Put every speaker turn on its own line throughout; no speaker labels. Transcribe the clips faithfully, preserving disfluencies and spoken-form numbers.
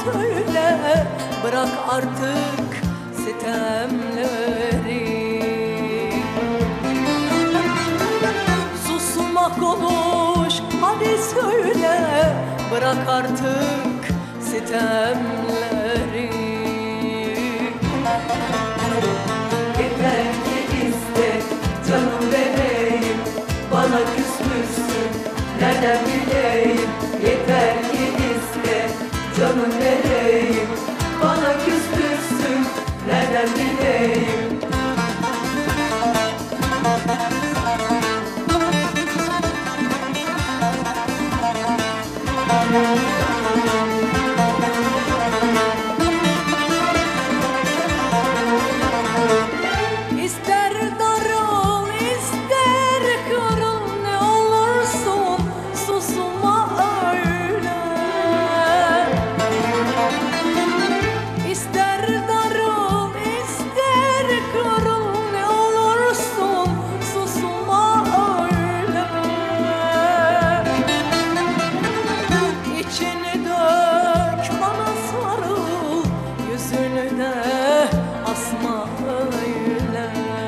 söyle, bırak artık sitemleri. Susmak konuş, hadi söyle, bırak artık sitemleri.
Yeter ki iste, canım vereyim, bana küsmüşsün, nereden bileyim? Yeter ki iste, canım vereyim, bana küsmüşsün, nereden bileyim?
İster darıl, ister kırıl, ne olursun susma öyle. İster darıl, ister kırıl, ne olursun susma öyle. İçini dök, bana sarıl, yüzünü de asma öyle.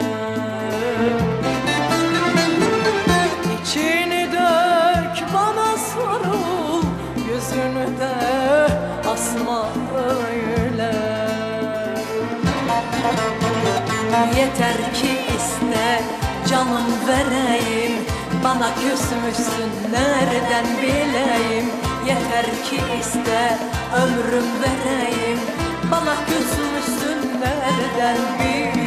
İçini dök, bana sarıl, yüzünü de asma öyle. Yeter ki iste, canım vereyim, bana küsmüşsün, nereden bileyim? Yeter ki iste, ömrüm vereyim, bana küsmüşsün, nereden bileyim?